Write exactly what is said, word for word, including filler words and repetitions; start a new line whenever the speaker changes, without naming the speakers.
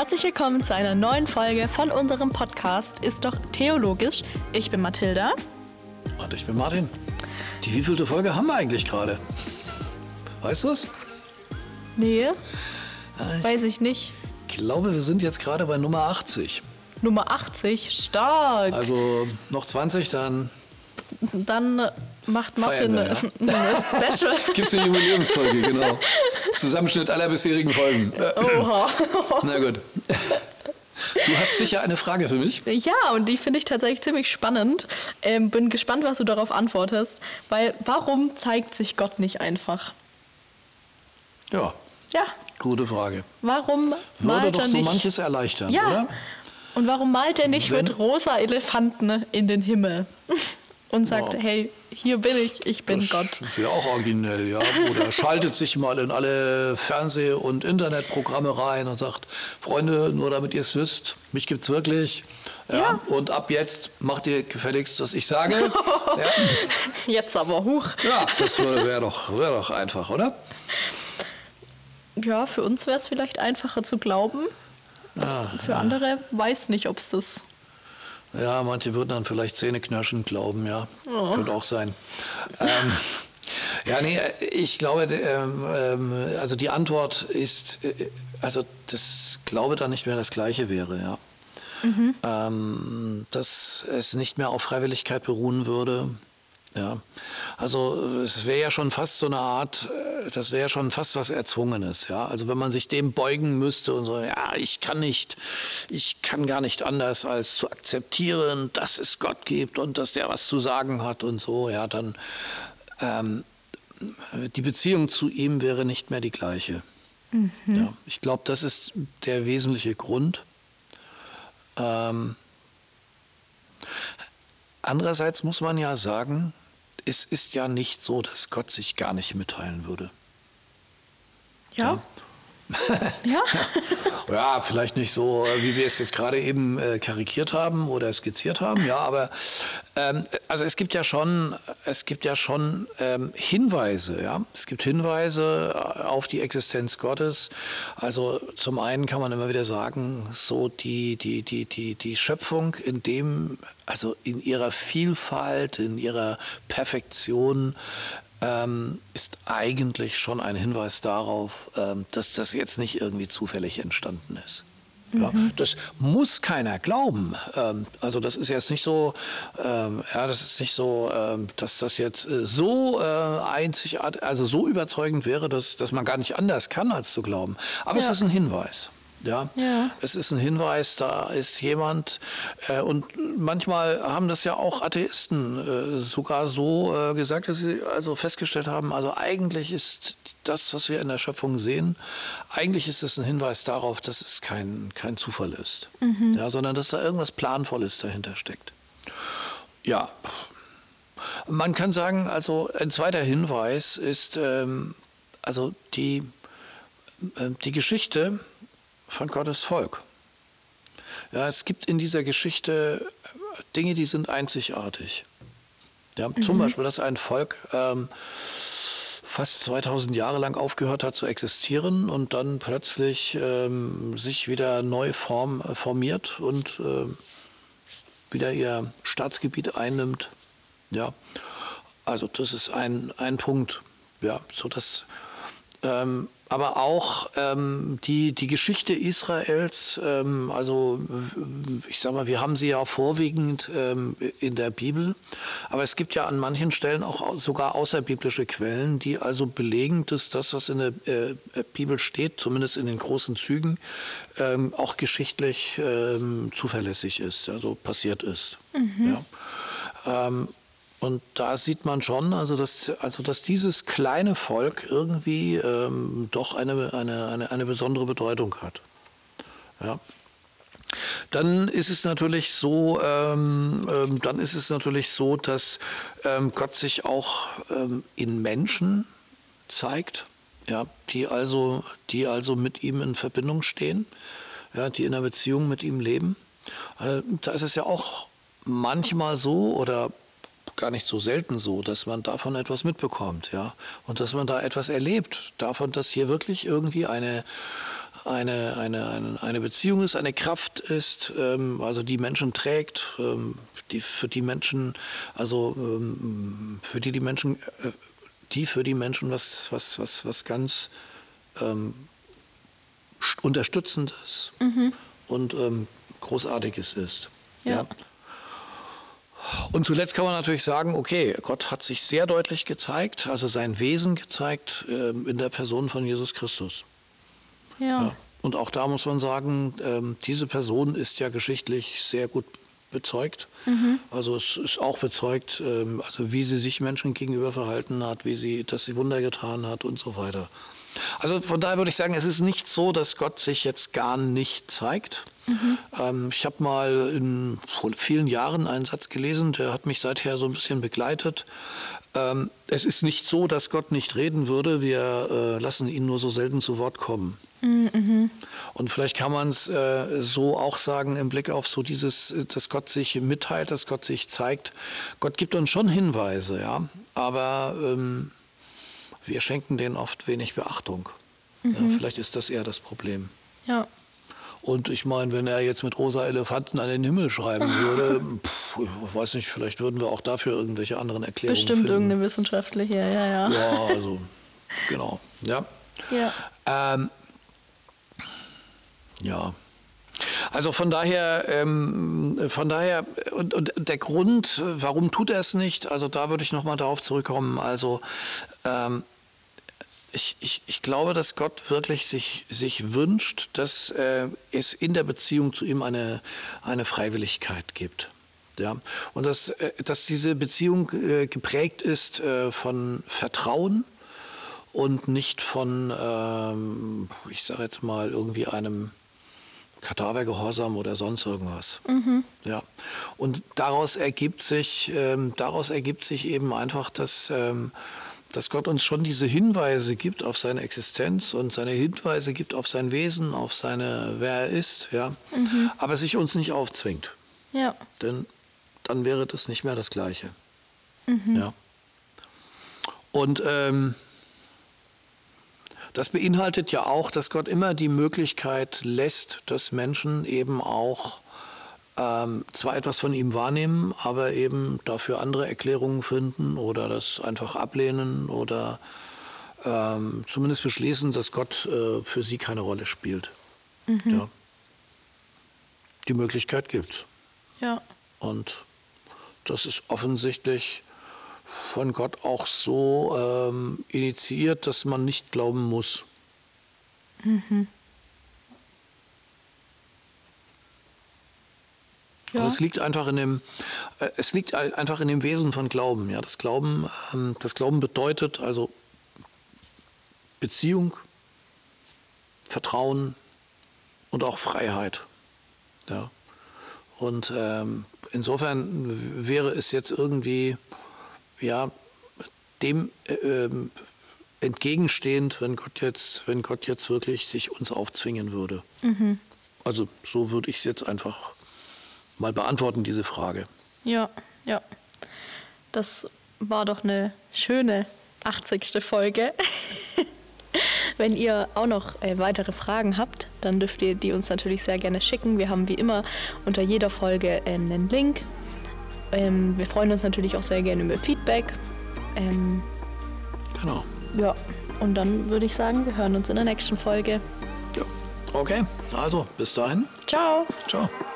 Herzlich willkommen zu einer neuen Folge von unserem Podcast Ist doch theologisch. Ich bin Mathilda.
Und ich bin Martin. Die wievielte Folge haben wir eigentlich gerade? Weißt du es?
Nee,
Ja, ich
weiß ich nicht.
glaube, wir sind jetzt gerade bei Nummer achtzig.
Nummer achtzig, stark.
Also noch zwanzig, dann
Dann äh, macht Martin
Feiern wir,
eine Special.
gibt es eine Jubiläumsfolge, genau. Zusammenschnitt aller bisherigen Folgen.
Oha.
Na gut. Du hast sicher eine Frage für mich.
Ja, und die finde ich tatsächlich ziemlich spannend. Ähm, bin gespannt, was du darauf antwortest. Weil, warum zeigt sich Gott nicht einfach?
Ja,
Ja,
gute Frage.
warum
Würde
malt
doch
er
so
nicht...
manches erleichtern,
Ja.
oder?
Und warum malt er nicht
Wenn-
mit rosa Elefanten in den Himmel? Und sagt,
Ja.
hey, hier bin ich, ich bin
Das
Gott.
wäre auch originell, ja. Oder schaltet sich mal in alle Fernseh- und Internetprogramme rein und sagt, Freunde, nur damit ihr es wisst, mich gibt's wirklich. Ja,
Ja.
Und ab jetzt macht ihr gefälligst, was ich sage. ja.
Jetzt aber, huch.
ja, das wäre doch, wär doch einfach, oder?
Ja, für uns wäre es vielleicht einfacher zu glauben. Für andere weiß nicht, ob es das...
Ja, manche würden dann vielleicht zähneknirschend glauben, ja. Könnte auch sein. ähm, ja, nee, ich glaube, ähm, ähm, also die Antwort ist, äh, also das Glaube dann nicht mehr das Gleiche wäre, ja. Mhm. Ähm, dass es nicht mehr auf Freiwilligkeit beruhen würde. Ja, also es wäre ja schon fast so eine Art, äh, das wäre ja schon fast was Erzwungenes, ja. Also wenn man sich dem beugen müsste und so, ja, ich kann nicht, ich kann gar nicht anders als zu akzeptieren, dass es Gott gibt und dass der was zu sagen hat und so, ja, dann ähm, die Beziehung zu ihm wäre nicht mehr die gleiche. Mhm. Ja, ich glaube, das ist der wesentliche Grund. Ähm, Andererseits muss man ja sagen, es ist ja nicht so, dass Gott sich gar nicht mitteilen würde.
Ja? Ja?
Ja, vielleicht nicht so, wie wir es jetzt gerade eben äh, karikiert haben oder skizziert haben, ja, aber ähm, also es gibt ja schon, es gibt ja schon ähm, Hinweise, ja, es gibt Hinweise auf die Existenz Gottes. Also zum einen kann man immer wieder sagen, so die die die die die Schöpfung in dem, also in ihrer Vielfalt, in ihrer Perfektion. Ähm, ist eigentlich schon ein Hinweis darauf, ähm, dass das jetzt nicht irgendwie zufällig entstanden ist. Ja, mhm. Das muss keiner glauben. Ähm, also das ist jetzt nicht so, ähm, ja, das ist nicht so, ähm, dass das jetzt äh, so äh, einzigartig, also so überzeugend wäre, dass, dass man gar nicht anders kann, als zu glauben. Aber
Ja.
es ist ein Hinweis. Ja,
Ja.
es ist ein Hinweis, da ist jemand, äh, und manchmal haben das ja auch Atheisten äh, sogar so äh, gesagt, dass sie also festgestellt haben, also eigentlich ist das, was wir in der Schöpfung sehen, eigentlich ist es ein Hinweis darauf, dass es kein, kein Zufall ist, mhm. ja, sondern dass da irgendwas Planvolles dahinter steckt. Ja, man kann sagen, also ein zweiter Hinweis ist, ähm, also die, äh, die Geschichte von Gottes Volk. Ja, es gibt in dieser Geschichte Dinge, die sind einzigartig. Ja, mhm. Zum Beispiel, dass ein Volk ähm, fast zweitausend Jahre lang aufgehört hat zu existieren und dann plötzlich ähm, sich wieder neu form, äh, formiert und äh, wieder ihr Staatsgebiet einnimmt. Ja, also das ist ein, ein Punkt. Ja, so dass ähm, aber auch ähm, die, die Geschichte Israels, ähm, also ich sag mal, wir haben sie ja vorwiegend ähm, in der Bibel, aber es gibt ja an manchen Stellen auch sogar außerbiblische Quellen, die also belegen, dass das, was in der äh, Bibel steht, zumindest in den großen Zügen, ähm, auch geschichtlich ähm, zuverlässig ist, also passiert ist. Mhm. Ja. Ähm, Und da sieht man schon, also dass, also dass dieses kleine Volk irgendwie ähm, doch eine, eine, eine, eine besondere Bedeutung hat. Ja. Dann ist es natürlich so, ähm, ähm, dann ist es natürlich so, dass ähm, Gott sich auch ähm, in Menschen zeigt, ja, die also, die also mit ihm in Verbindung stehen, ja, die in einer Beziehung mit ihm leben. Äh, da ist es ja auch manchmal so oder gar nicht so selten so, dass man davon etwas mitbekommt, ja, und dass man da etwas erlebt, davon, dass hier wirklich irgendwie eine eine, eine, eine, eine Beziehung ist, eine Kraft ist, ähm, also die Menschen trägt, ähm, die für die Menschen, also ähm, für die die Menschen, äh, die für die Menschen was, was, was, was ganz ähm, Unterstützendes mhm. und ähm, Großartiges ist.
Ja.
Ja. Und zuletzt kann man natürlich sagen, okay, Gott hat sich sehr deutlich gezeigt, also sein Wesen gezeigt ähm, in der Person von Jesus Christus.
Ja.
Ja. Und auch da muss man sagen, ähm, diese Person ist ja geschichtlich sehr gut bezeugt. Mhm. Also es ist auch bezeugt, ähm, also wie sie sich Menschen gegenüber verhalten hat, wie sie, dass sie Wunder getan hat und so weiter. Also von daher würde ich sagen, es ist nicht so, dass Gott sich jetzt gar nicht zeigt. Mhm. Ähm, ich habe mal in, vor vielen Jahren einen Satz gelesen, der hat mich seither so ein bisschen begleitet. Ähm, es ist nicht so, dass Gott nicht reden würde, wir äh, lassen ihn nur so selten zu Wort kommen. Mhm. Und vielleicht kann man es äh, so auch sagen im Blick auf so dieses, dass Gott sich mitteilt, dass Gott sich zeigt. Gott gibt uns schon Hinweise, ja, aber ähm, wir schenken denen oft wenig Beachtung. Mhm. Ja, vielleicht ist das eher das Problem.
Ja.
Und ich meine, wenn er jetzt mit rosa Elefanten an den Himmel schreiben würde, pff, ich weiß nicht, vielleicht würden wir auch dafür irgendwelche anderen Erklärungen
Bestimmt
finden.
irgendeine wissenschaftliche, ja, ja.
Ja, also, genau, ja.
Ja.
Ähm, ja. Also von daher, ähm, von daher und, und der Grund, warum tut er es nicht, also da würde ich nochmal darauf zurückkommen, also ähm, Ich, ich, ich glaube, dass Gott wirklich sich, sich wünscht, dass äh, es in der Beziehung zu ihm eine, eine Freiwilligkeit gibt. Ja? Und dass, äh, dass diese Beziehung äh, geprägt ist äh, von Vertrauen und nicht von, ähm, ich sage jetzt mal, irgendwie einem Kadavergehorsam oder sonst irgendwas. Mhm. Ja. Und daraus ergibt sich, ähm, daraus ergibt sich eben einfach, dass... Ähm, dass Gott uns schon diese Hinweise gibt auf seine Existenz und seine Hinweise gibt auf sein Wesen, auf seine, wer er ist, ja, mhm. aber sich uns nicht aufzwingt.
Ja.
Denn dann wäre das nicht mehr das Gleiche.
Mhm.
Ja. Und ähm, das beinhaltet ja auch, dass Gott immer die Möglichkeit lässt, dass Menschen eben auch Ähm, zwar etwas von ihm wahrnehmen, aber eben dafür andere Erklärungen finden oder das einfach ablehnen oder ähm, zumindest beschließen, dass Gott äh, für sie keine Rolle spielt. Mhm. Ja. Die Möglichkeit gibt's.
Ja.
Und das ist offensichtlich von Gott auch so ähm, initiiert, dass man nicht glauben muss.
Mhm. Ja.
Aber es liegt einfach in dem, äh, es liegt einfach in dem Wesen von Glauben. Ja, das Glauben, ähm, das Glauben bedeutet also Beziehung, Vertrauen und auch Freiheit. Ja. Und ähm, insofern wäre es jetzt irgendwie, ja, dem äh, entgegenstehend, wenn Gott jetzt, wenn Gott jetzt wirklich sich uns aufzwingen würde. Mhm. Also so würde ich es jetzt einfach mal beantworten, diese Frage.
Ja, ja. Das war doch eine schöne achtzigste Folge. Wenn ihr auch noch äh, weitere Fragen habt, dann dürft ihr die uns natürlich sehr gerne schicken. Wir haben wie immer unter jeder Folge ähm, einen Link. Ähm, wir freuen uns natürlich auch sehr gerne über Feedback. Ähm,
genau.
Ja, und dann würde ich sagen, wir hören uns in der nächsten Folge.
Ja. Okay, also bis dahin.
Ciao.
Ciao.